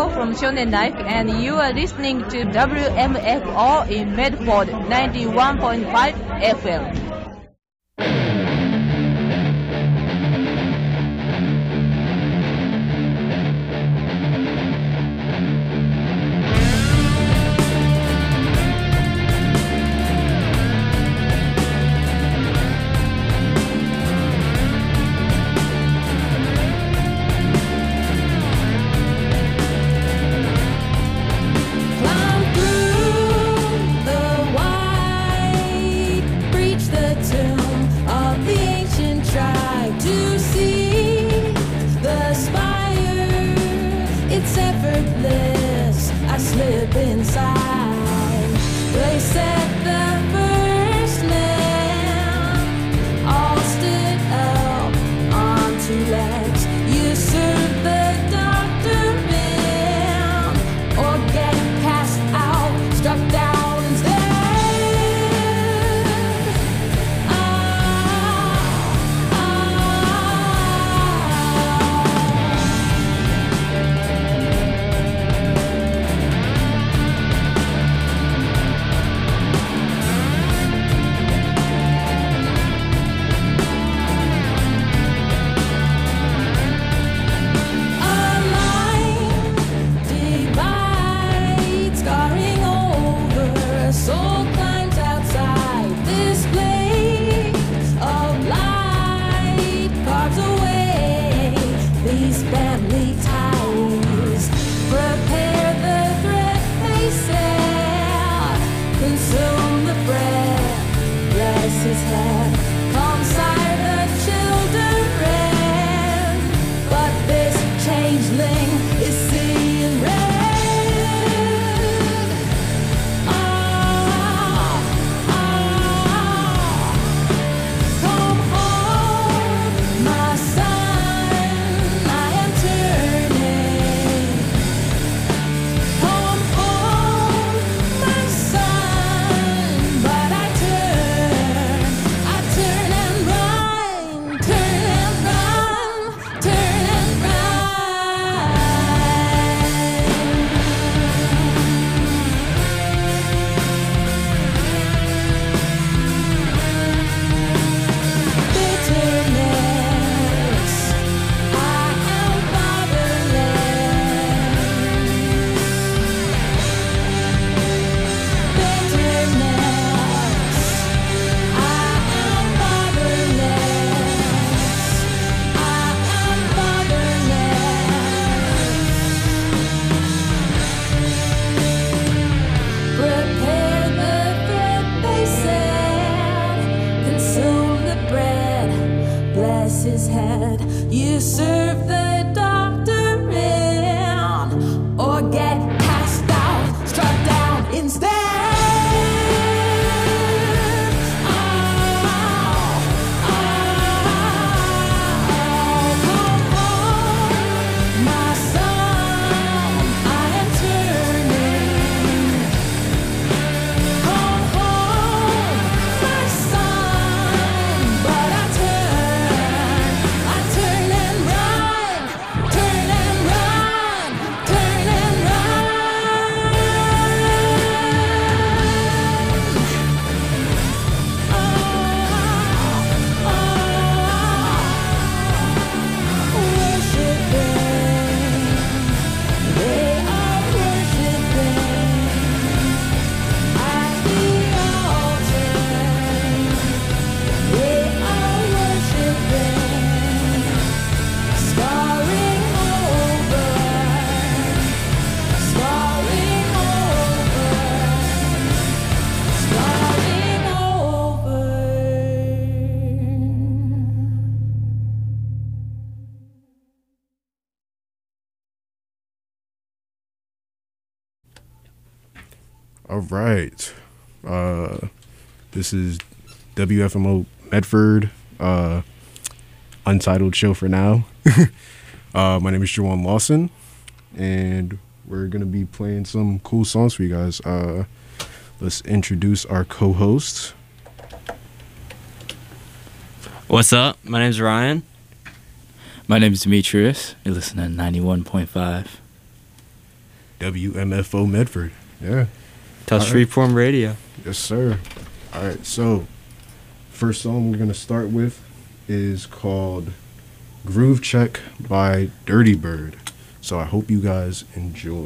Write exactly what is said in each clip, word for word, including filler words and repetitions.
Joe from Shonen Life, and you are listening to W M F R in Medford, ninety-one point five F M. All right. Uh, this is W F M O Medford, uh, untitled show for now. uh, my name is Juwan Lawson, and we're going to be playing some cool songs for you guys. Uh, let's introduce our co-hosts. What's up? My name's Ryan. My name is Demetrius. You're listening to ninety-one point five. W M F O Medford. Yeah. Touch All right. Freeform Radio. Yes, sir. All right, so first song we're going to start with is called Groove Check by Dirty Bird. So I hope you guys enjoy.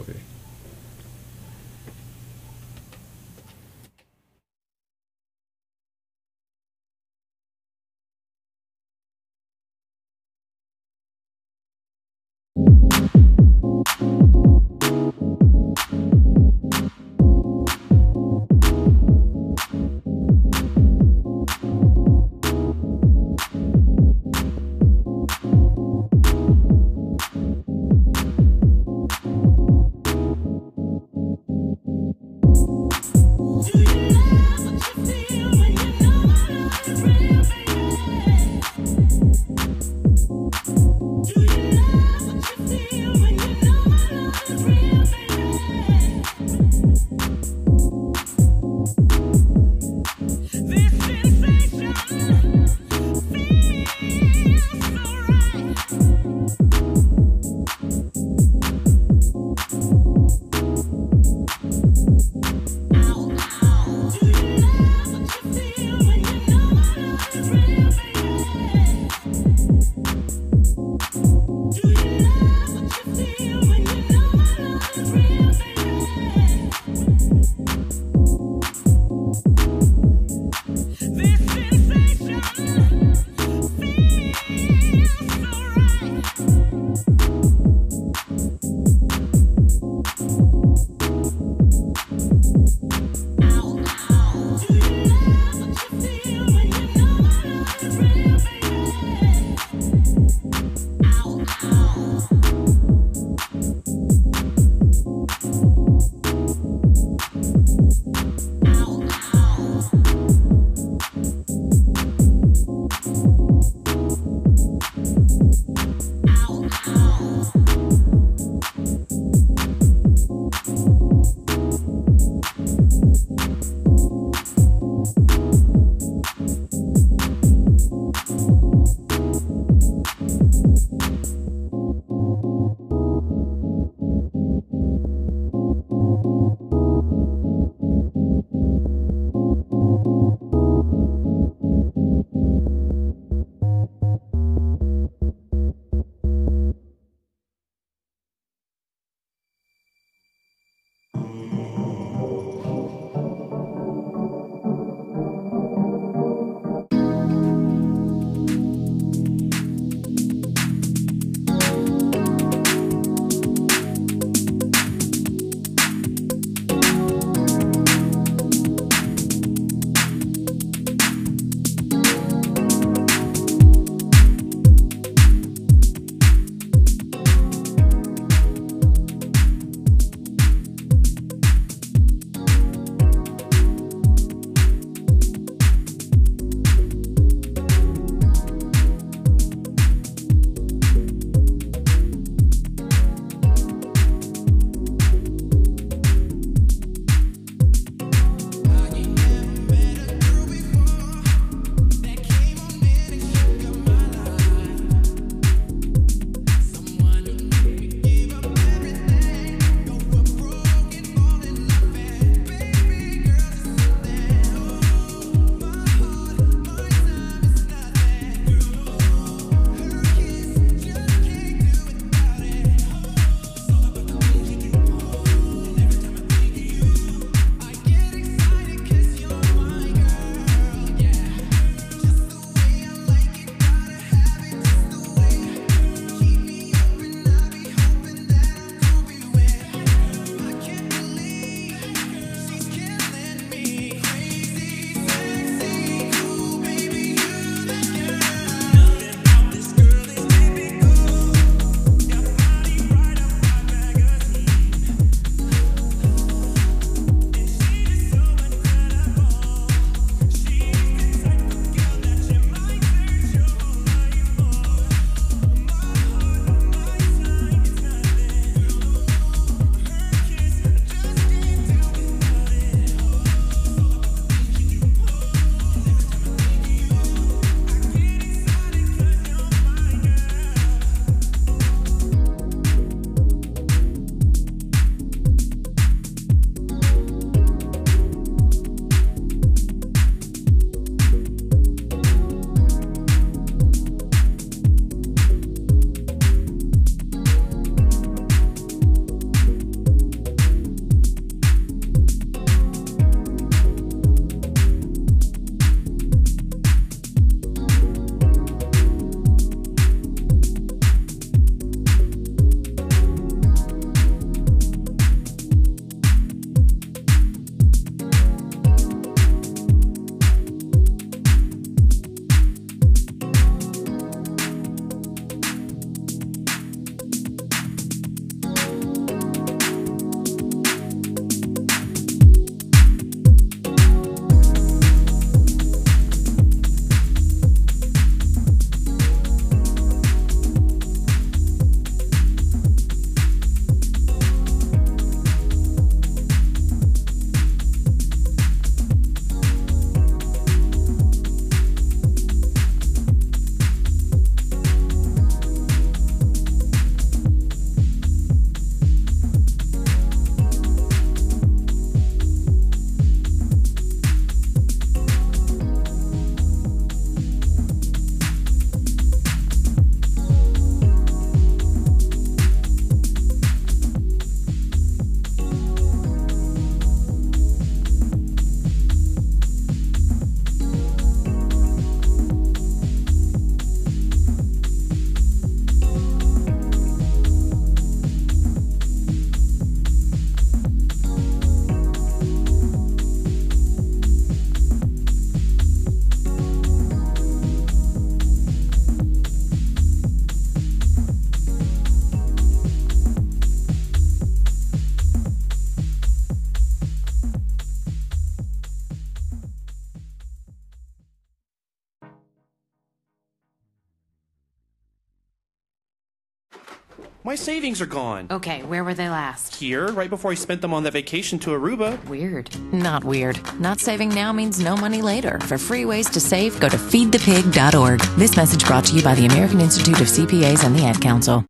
My savings are gone. Okay, where were they last? Here, right before I spent them on that vacation to Aruba. Weird. Not weird. Not saving now means no money later. For free ways to save, go to feed the pig dot org. This message brought to you by the American Institute of C P As and the Ad Council.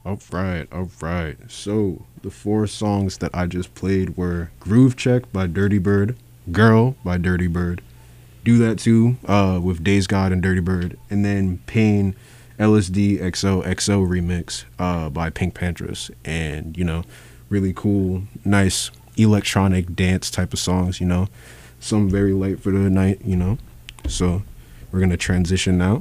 All right, all right. So the four songs that I just played were Groove Check by Dirty Bird, Girl by Dirty Bird, Do That Too uh, with Days God and Dirty Bird, and then Pain L S D X O X O remix uh, by Pink Panthers. And, you know, really cool, nice electronic dance type of songs, you know. Some very light for the night, you know. So we're going to transition now.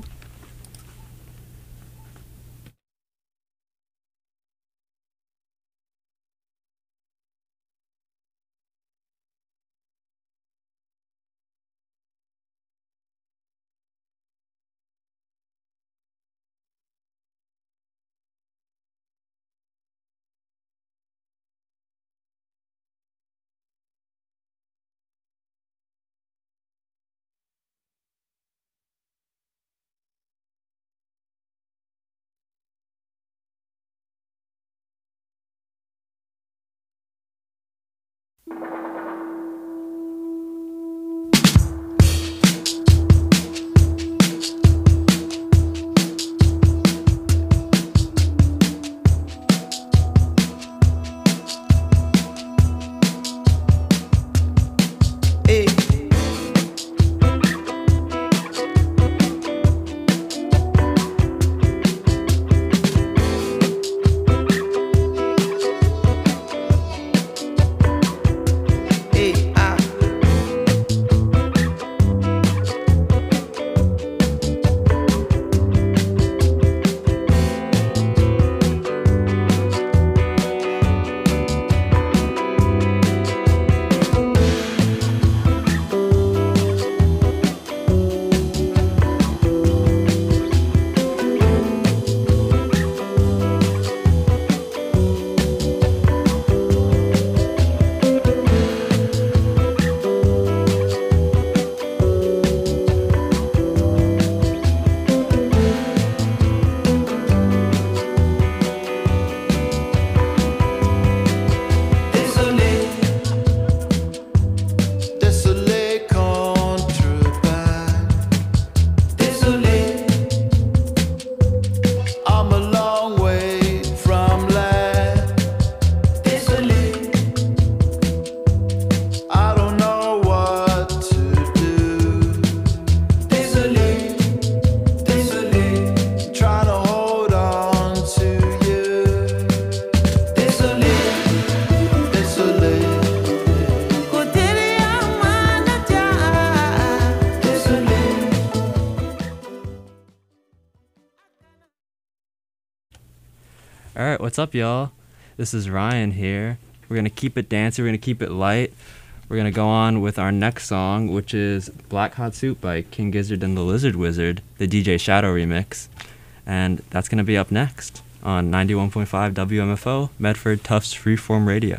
All right, what's up, y'all? This is Ryan here. We're going to keep it dancey. We're going to keep it light. We're going to go on with our next song, which is Black Hot Soup by King Gizzard and the Lizard Wizard, the D J Shadow remix. And that's going to be up next on ninety-one point five W M F O, Medford Tufts Freeform Radio.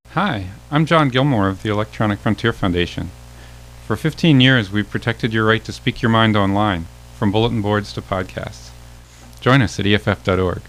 Hi, I'm John Gilmore of the Electronic Frontier Foundation. For fifteen years, we've protected your right to speak your mind online, from bulletin boards to podcasts. Join us at E F F dot org.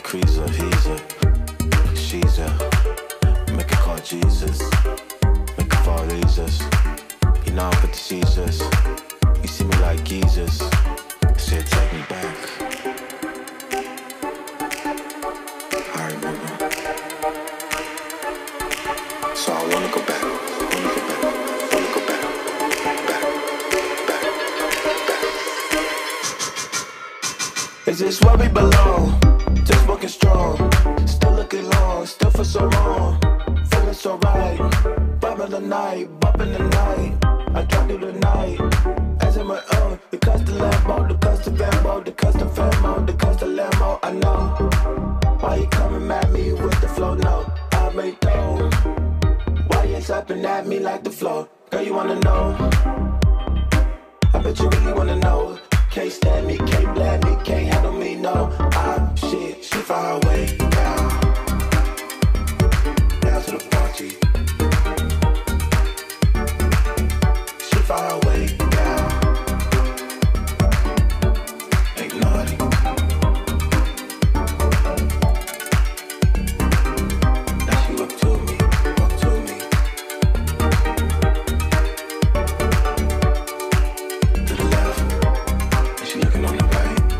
Jesus. Make Jesus. Said take me back. I remember. So I wanna go back. Wanna go back. Wanna go back. Back. Back. Back. Is this where we belong? Just looking strong. Still looking long. Still for so long. Feeling so right. Bumping the night. Bumping the night. I drive through the night. As in my own. The custom Lambo. The custom Lambo. The custom Famo. The custom Lambo. I know. Why you coming at me with the flow? No. I made those. Why you slapping at me like the flow? Girl, you wanna know? I bet you really wanna know. Can't stand me, can't blame me, can't handle me, no. I'm shit, she far away now. Down to the party. She far away now. Ain't naughty. Now she up to me, up to me. To the left. She looking on the right.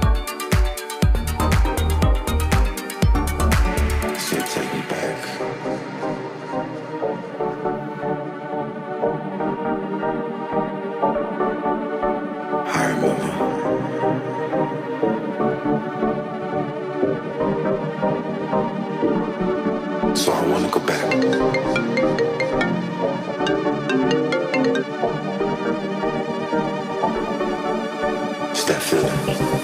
Said take me back. I remember. So I wanna go back. It's that feeling.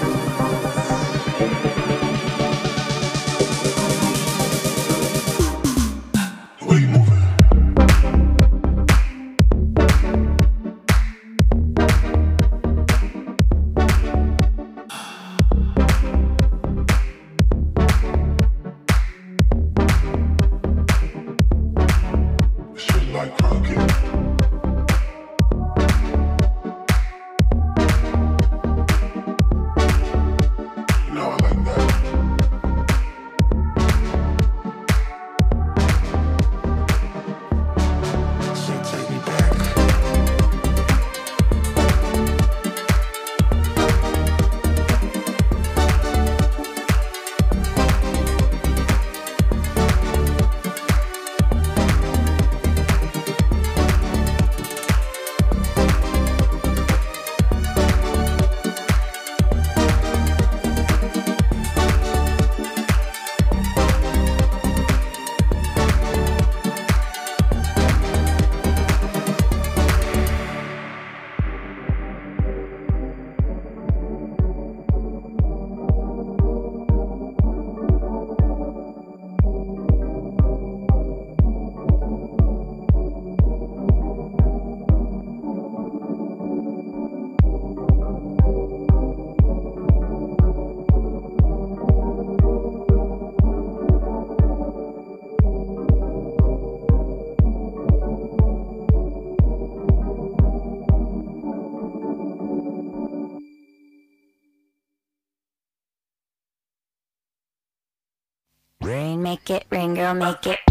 Where you moving? Shit like crooked. You know I like that. Shit take me back. Rain, make it rain, girl, make it.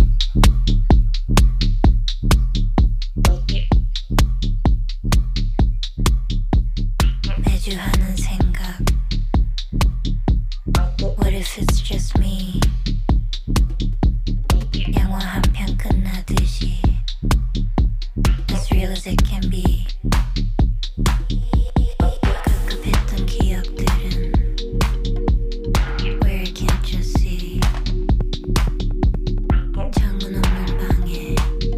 매주 하는 생각. What if it's just me? 영화 한 편 끝나듯이. As real as it can be. 급급했던 기억들은 where I can't just see. 창문 없는 방에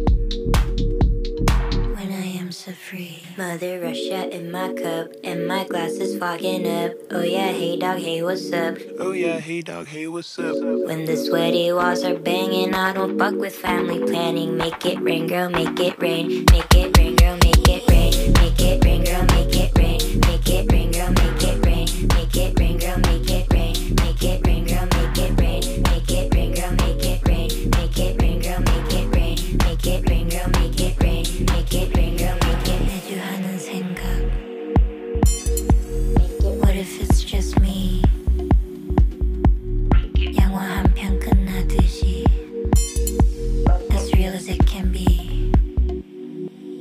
when I am so free. Mother Russia in my cup and my glass is fogging up. Oh yeah, hey dog, hey what's up? Oh yeah, hey dog, hey what's up? When the sweaty walls are banging, I don't fuck with family planning. Make it rain, girl, make it rain. Make it rain, girl, make it rain. Make it rain, girl, make it rain. Make it rain, girl, make it rain. Make it rain, girl, make it rain. Make it rain, girl, make it rain. Make it rain, girl, make it rain. Make it rain, girl, make it rain. Make it rain, girl, make it rain. Make it rain, girl, make it. 매주 하는 생각. What if it's just me? 영화 한 편 끝나듯이. As real as it can be.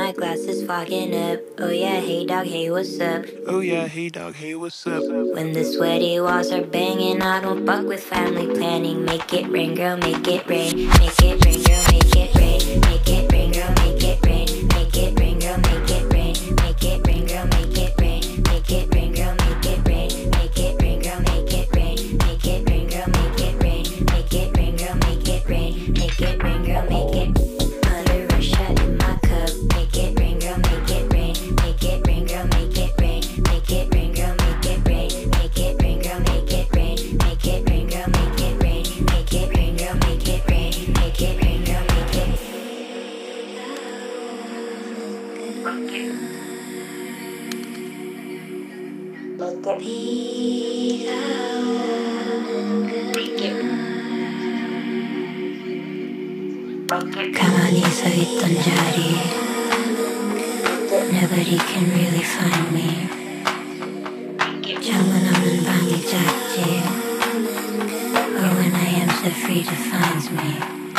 my glass is fogging up. Oh yeah, hey dog, hey what's up? Oh yeah, hey dog, hey what's up? When the sweaty walls are banging, I don't fuck with family planning. Make it rain, girl, make it rain. Make it rain, girl, make it rain. Make it rain, girl, make it rain. Make it rain, girl, make it rain. Make it rain, girl, make it rain. Make it rain, girl, make it rain. Make it rain, girl, make it rain. Make it rain, girl, make it rain. Make it rain, girl, make it rain. Make it rain, girl, make it. Under a shot in my cup. Make it rain, girl, make it rain. Make it rain, girl, make it rain. Make it rain, girl, make it rain. Make it rain, girl, make it rain. Make it rain, girl, make it rain. Make it rain, girl, make it rain. Make it rain, girl, make it. 가만히 서 있던 자리. Nobody can really find me. 정은 없는 방이 작지. But when I am so free defines me.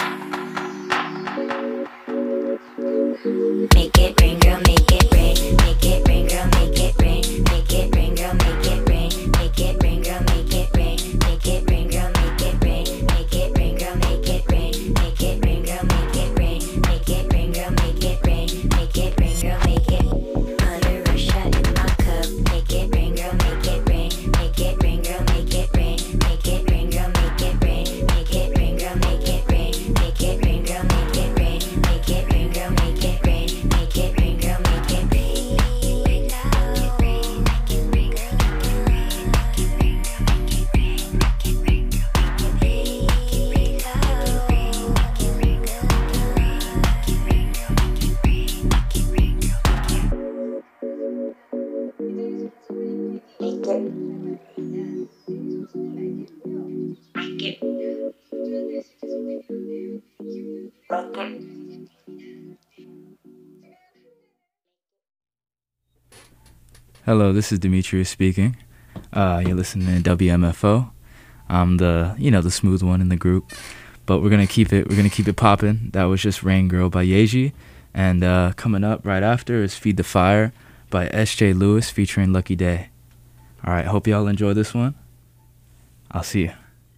Make it rain, girl, make it rain. Make it rain, girl, make it rain. Make it rain, girl, make it rain. Make it rain, girl, make it rain. Make it rain, girl, make it rain. Make it rain, girl, make it rain. Make it rain, girl, make it rain. Make it rain, girl, make it rain. Make it rain, girl, make it. Under a shot in my cup. Make it rain, girl, make it rain. Make it rain, girl, make it rain. Make it rain, girl, make it rain. Make it rain, girl, make it rain. Make it rain, girl, make it rain. Make it rain, girl, make it rain. Make it rain, girl, make it rain. Hello, this is Demetrius speaking. Uh, you're listening to W M F O. I'm the, you know, the smooth one in the group, but we're gonna keep it, we're gonna keep it popping. That was just Rain Girl by Yeji, and uh, coming up right after is Feed the Fire by S J Lewis featuring Lucky Day. All right, hope y'all enjoy this one. I'll see you.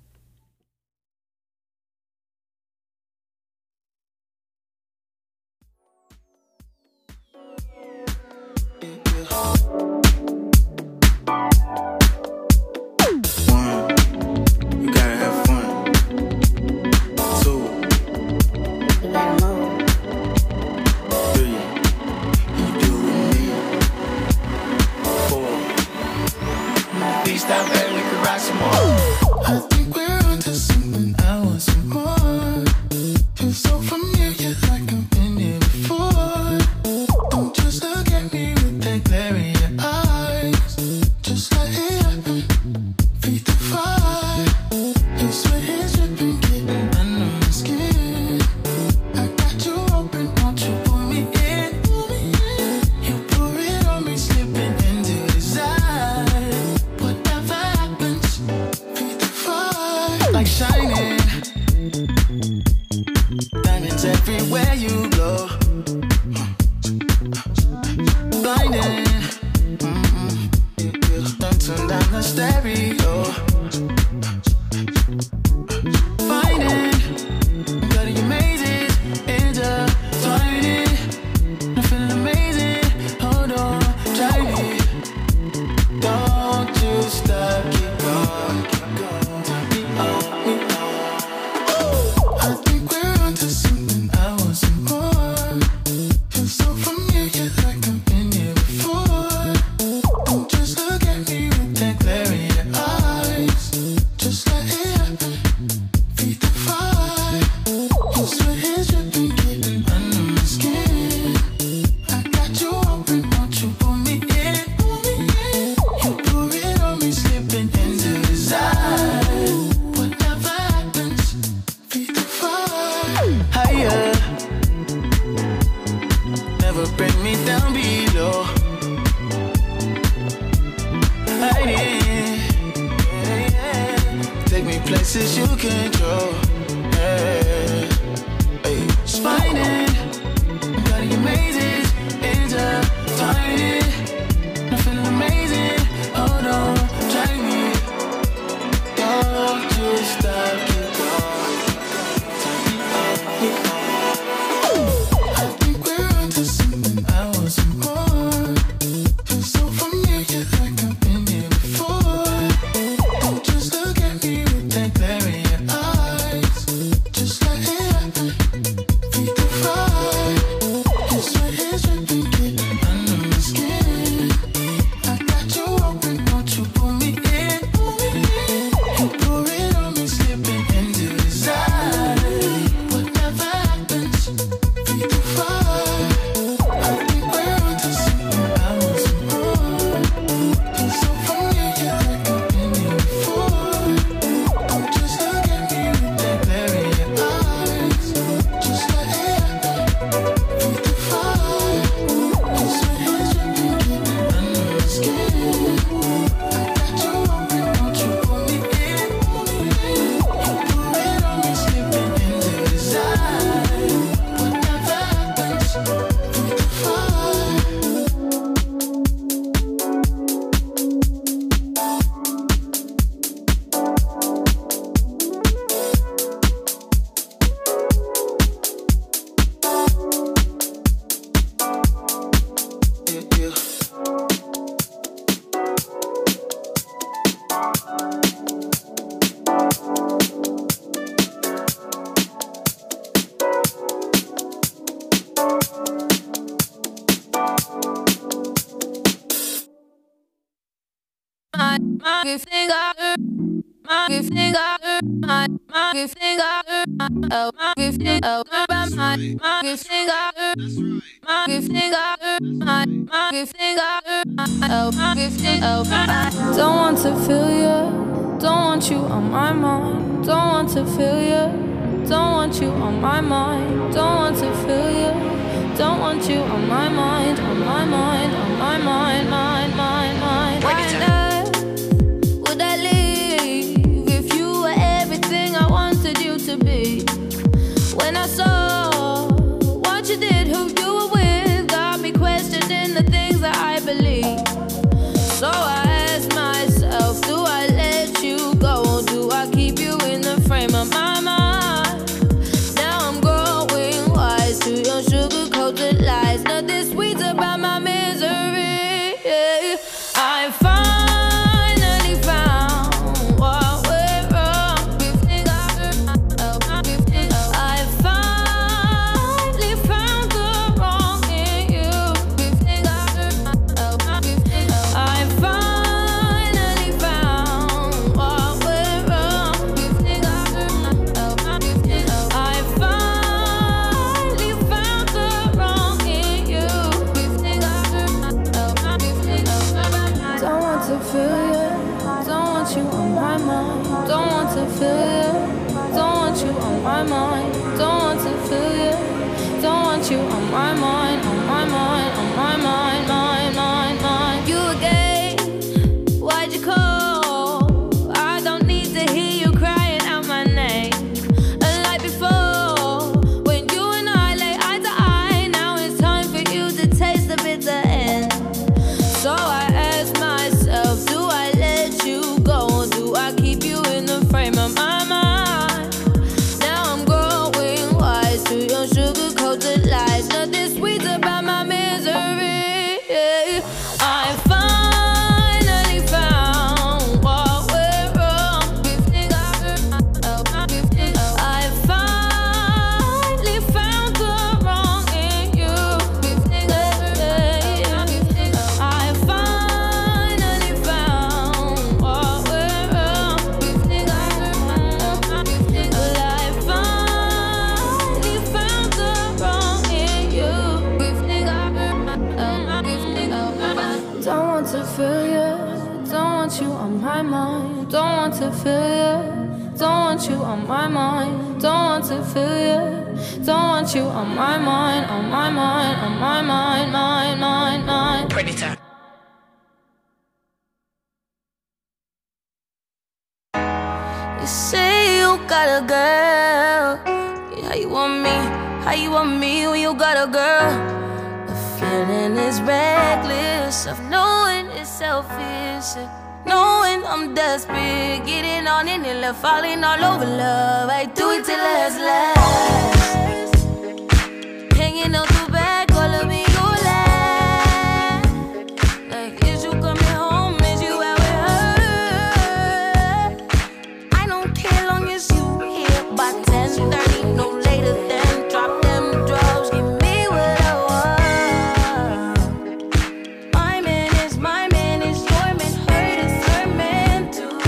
I think we're onto something. I want some more. Feels so familiar, like I've been here before. Don't just look at me with that glare in your eyes. Just let it happen. Feed the fire. Your sweat is dripping, getting under my skin. I got you open, won't you pull me in? Pull me in. You pour it on me, slipping into desire. Whatever happens, feed the fire. Like shining, diamonds everywhere you go. Blinding, mm-mm. Don't turn down the stereo. Finding, got your mazes, intertwining. I'm feeling amazing. Hold on, try me. Don't you stop, keep going, keep going. Turn me on, me on. I think we're onto something. I want some more. Feels so familiar, like I've been here before. Don't just look at me with that glare in your eyes. Just let it happen. Feed the fire. Your sweat is dripping, getting under my skin. I got you open, won't you pull me in? Pull me in. You pour it on me, slipping into desire. my gift finger, my gift finger, my my gift finger, oh my gift finger, oh my my gift finger, my gift finger, my my gift finger, oh my gift finger, oh. Don't want to feel you, don't want you on my mind, don't want to feel you, don't want you on my mind, don't want to feel you, don't want you on my mind, on my mind, on my mind, mind, mind, mind. Why would I leave if you were everything I wanted you to be? When I saw what you did, who you were with, got me questioning the things that I believe. So I asked myself, do I let you go? Do I keep you in the frame of my mind? Now I'm growing wise to your sugar-coated lies. Nothing sweet about my misery. I finally found what went wrong. I finally found the wrong in you. I finally found what went wrong. I finally found the wrong in you. Don't want to feel you, don't want you on my mind. Don't want to feel you, don't want you on my mind. Don't want to feel you, don't want you on my mind, on my mind, on my mind, mind, mind, mind. You again, why'd you call? I don't need to hear you crying out my name. Like before, when you and I lay eye to eye, now it's time for you to taste the bitter end. So I ask myself, do I let you go? Do I keep you in the frame of my mind? Now I'm growing wise to your sugar-coated lies. Nothing sweet about my misery. I finally found what went wrong. I finally found the wrong in you. I finally found what went wrong. But I finally found the wrong in you. Don't want to feel you, don't want you on my mind. Don't want to feel you, don't want you on my mind. Don't want to feel you, don't want you on my mind, on my mind, on my mind, mind, mind, mind. Predator. You say you got a girl. Yeah, how you want me? How you want me when you got a girl? The feeling is reckless of knowing it's selfish, knowing I'm desperate, getting on in it, left falling all over love. I do it till last, last. Hanging out the back, all of me, you laugh. Like, is you coming home? Is you out with her? I don't care long as you here by ten thirty, no later than drop them drugs, give me what I want. My man is my man, is your man, hurt is her man too.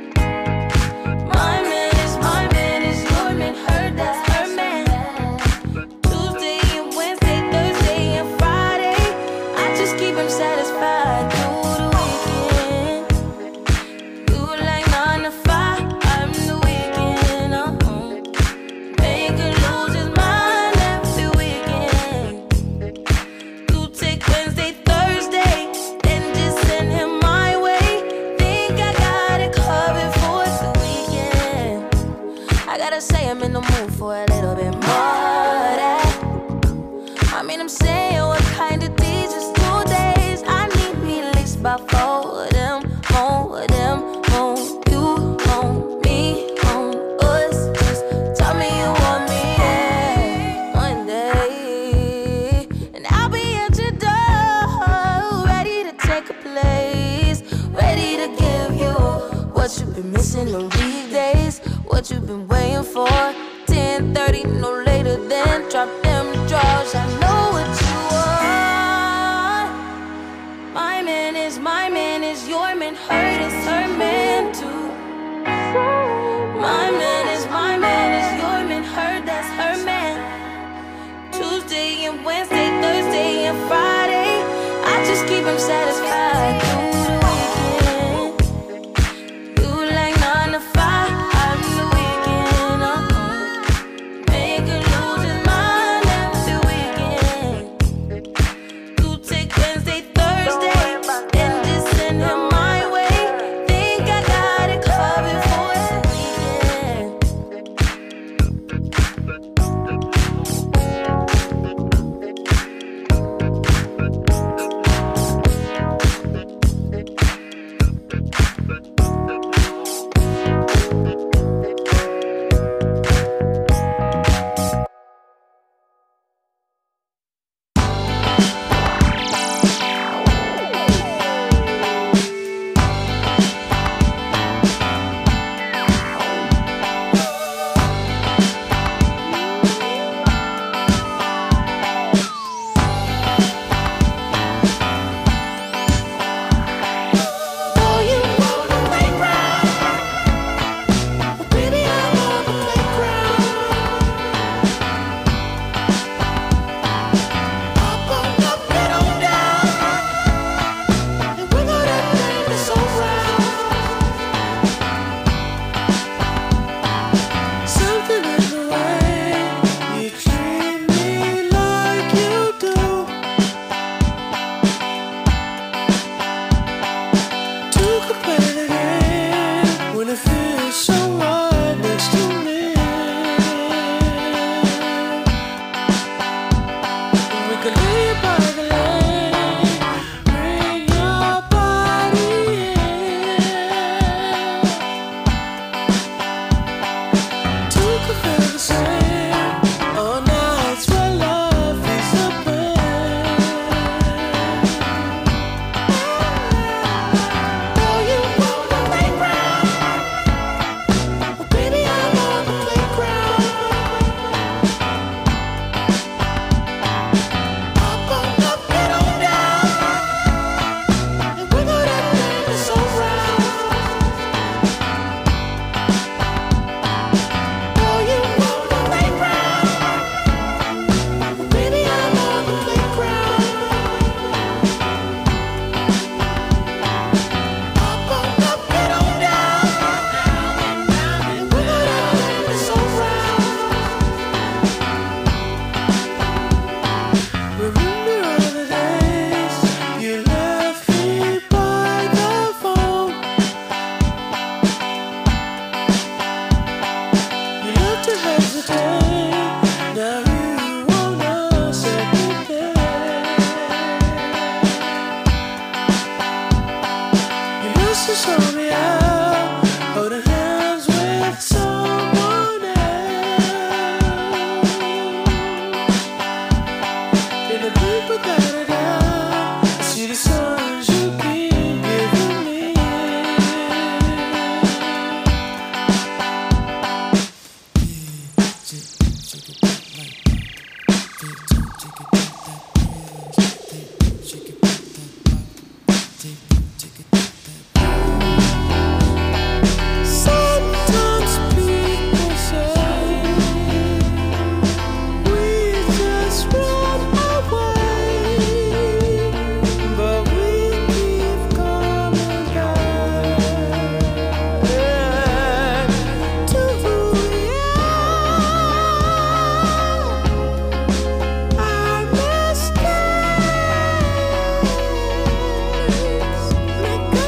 My man is my man, is your man, hurt that's her man. Tuesday and Wednesday, Thursday and Friday, I just keep him satisfied through the weekend. You like nine to five, I'm the weekend. Uh-huh. Make her lose his mind every weekend. You take Wednesday, Thursday, then just send him my way. Think I got it covered for the weekend. I gotta say I'm in the mood for a little bit more of that. I mean, I'm saying what kind of days is two days. I need me at least by four of them, more of them, more you, more me, more us. Just tell me you want me, yeah, one day, and I'll be at your door, ready to take a place, ready to give you what you've been missing on weekdays, what you've been waiting for. ten thirty, no later than drop them drawers. I know what you want. My man is my man is your man, hurt is her man too. My man is my man is your man, her that's her man. Tuesday and Wednesday, Thursday and Friday, I just keep him satisfied through the weekend. You like nine to five, I'm the weekend. Uh-uh. Make her lose his mind every weekend. You take Wednesday, Thursday, and just send him my way. Think I got it covered for the Make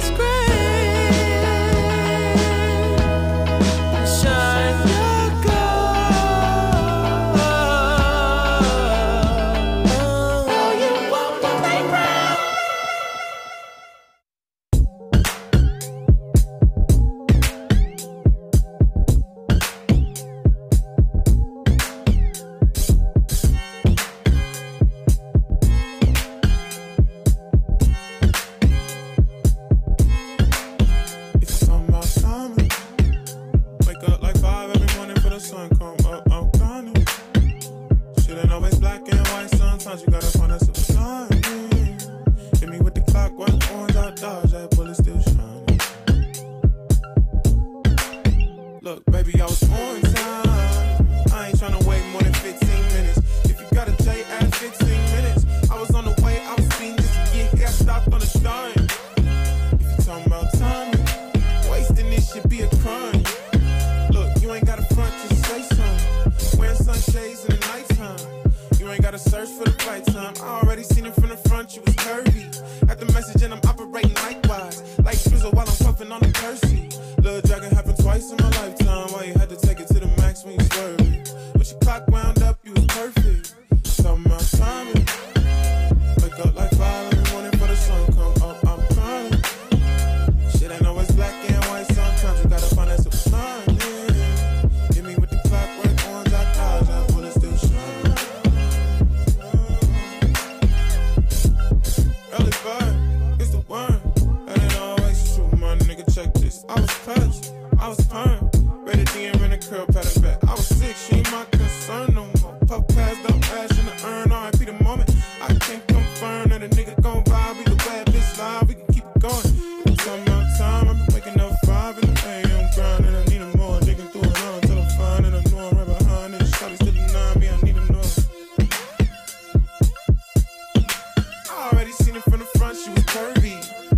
always the one. That ain't always true, my nigga, check this. I was touched, I was perm. Ready D M in a curl pattern back. I was sick, she ain't my concern no more. Puff passed up ash in the urn, R I P the moment. I can't confirm that a nigga gon' vibe. We can bad bitch live, we can keep it going. I'm talking about time, I've been waking up five in the A M grinding. I need a more, digging through it all until I'm fine. And I know I'm right behind it. Shawty still denying me, I need to know. I already seen it from the front, she was curvy.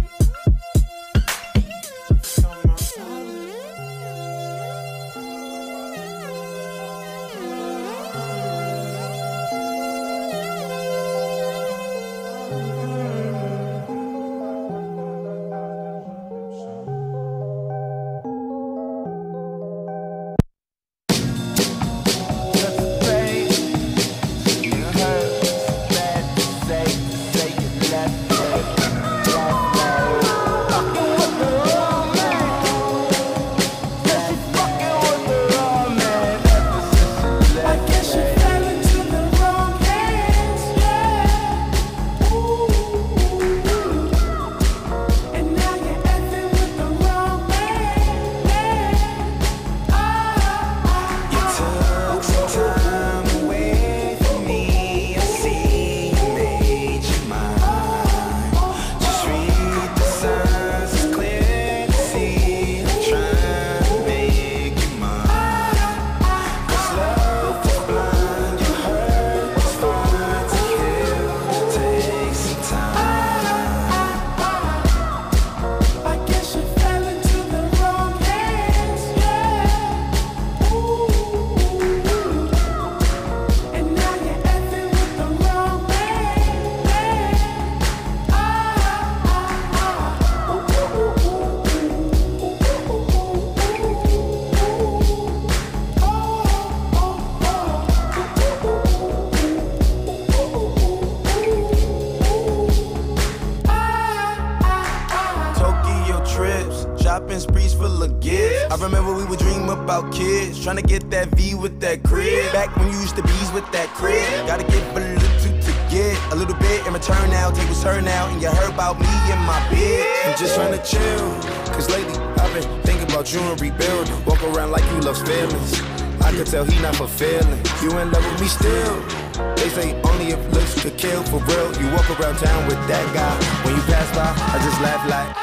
Shopping sprees full of gifts. I remember we would dream about kids, trying to get that V with that crib. Back when you used to bees with that crib. Gotta give a little to get a little bit in return now. Tables turn out and you heard about me and my bitch. I'm just trying to chill, cause lately I've been thinking about you and rebuilding. Walk around like you love feelings. I could tell he not fulfilling. You in love with me still. They say only if looks could kill. For real, you walk around town with that guy. When you pass by, I just laugh like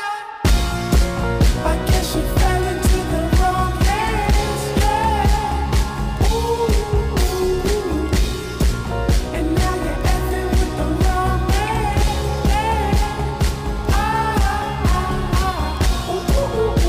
I guess you fell into the wrong hands, yeah. Ooh, and now you're effing with the wrong man, yeah. Ah, ah, ah. Ooh, ooh, ooh,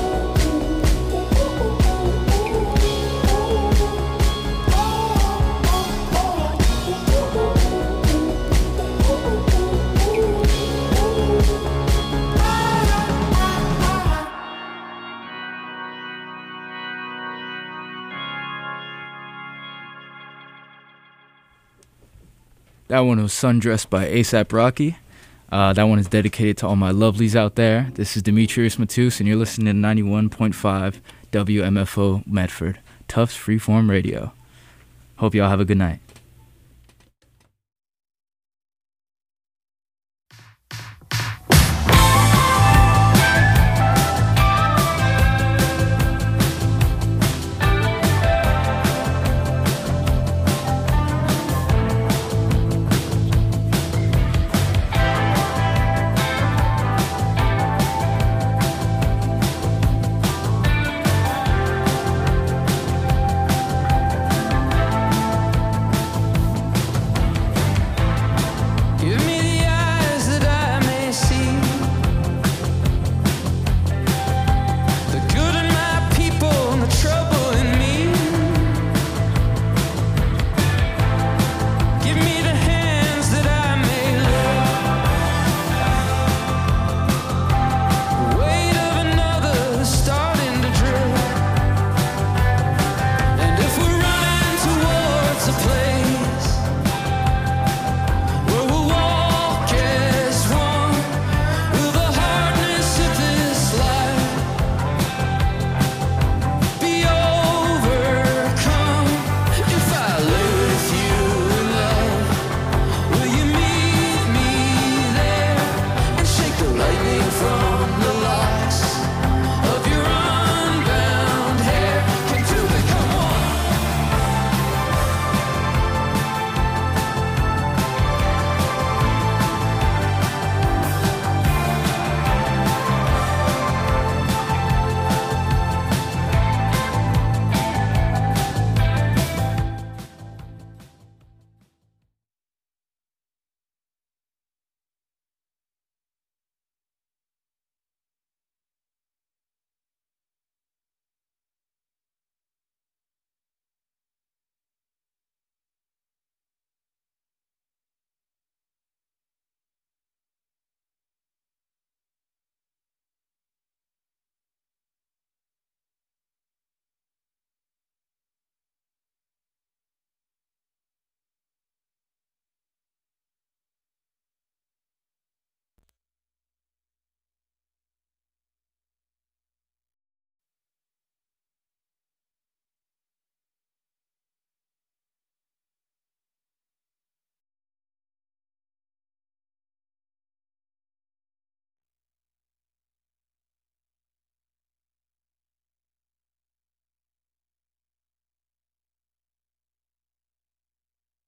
That one was Sundressed by ASAP Rocky. Uh, that one is dedicated to all my lovelies out there. This is Demetrius Matus, and you're listening to ninety-one point five W M F O Medford, Tufts Freeform Radio. Hope y'all have a good night.